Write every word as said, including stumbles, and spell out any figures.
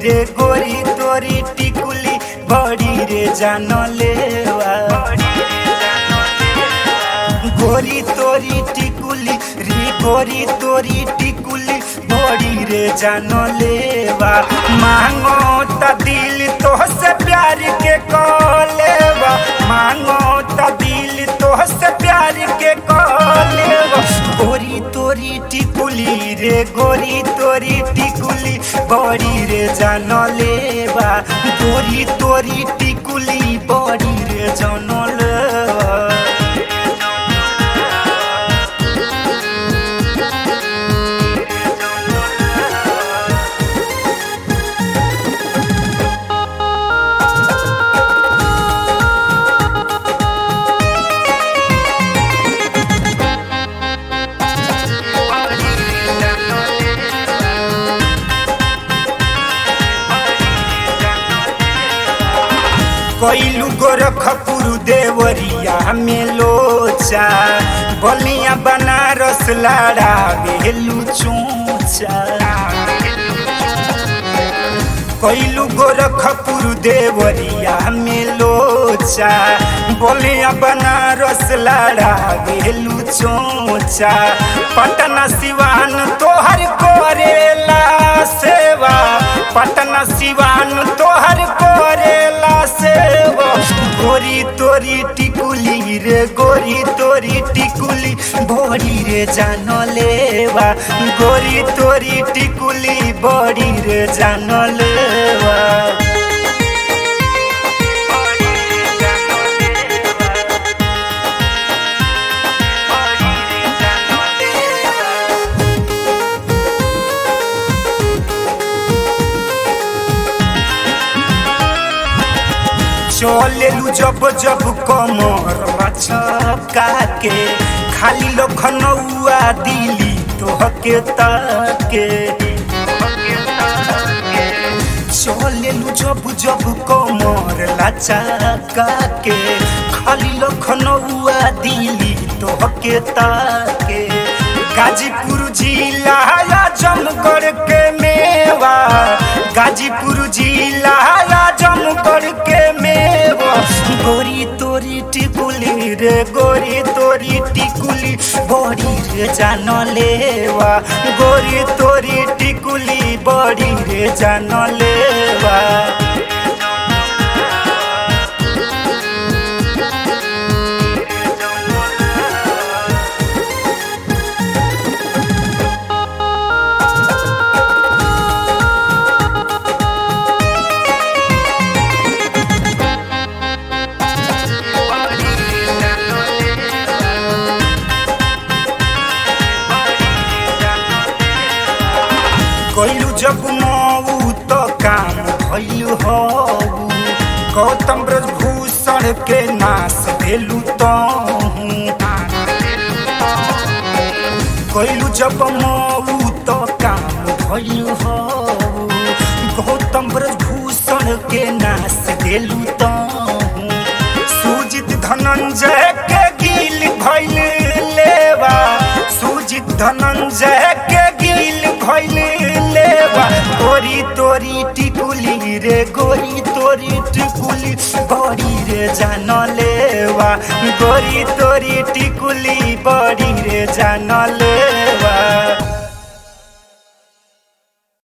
रे गोरी तोरी टिकुली बड़ी रे जान लेवा गोरी तोरी टिकुली रे गोरी तोरी टिकुली बड़ी रे जान लेवा मांगो त दिल तोहसे प्यार के कलेवा मांगो त दिल तोहसे प्यार के कलेवा गोरी तोरी टिकुली रे गोरी तोरी टिकुली बड़ी रे जान लेवा गोरी तोरी टिकुली बड़ी रे जान लेवा कैलू गोरखपुर देवरिया में लोचा बलिया बनारस लाड़ा बेलू चूचा कैलू गोरखपुर देवरिया में लोचा बलिया बनारस लाड़ा बेलू चूचा पटना सिवान तोहर करेला सेवा पटना सिवान तोहर करेला सेवा गोरी तोरी टिकुली रे गोरी तोरी टिकुली बड़ी रे जान लेवा गोरी तोरी टिकुली बड़ी रे जान लेवा चलेलू जब जब कमर मचका के खाली लखनऊआ दिली तोहके ताके चलेलू जब जब कमर लचका के खाली लखनऊआ दिली तोहके ताके गाजीपुर जिला आजमगढ़ के मेवा गाजीपुर जिला आजमगढ़ के मेवा गोरी तोरी टिकुली रे गोरी तोरी टिकुली बड़ी रे जान लेवा गोरी तोरी टिकुली बड़ी रे जान लेवा कैलू जब मऊ तो काम भैलू हो गौतम ब्रजभूषण के नाश भेलू तो कैलू जब मऊ तो काम भैलू हो गौतम ब्रजभूषण के नाश भेलू तो सुजित धनंजय के गिल भैल लेवा सुजित धनंजय के गिल भैल लेवा गोरी तोरी टिकुली रे गोरी तोरी टिकुली बड़ी रे जान लेवा गोरी तोरी टिकुली बड़ी रे जान लेवा।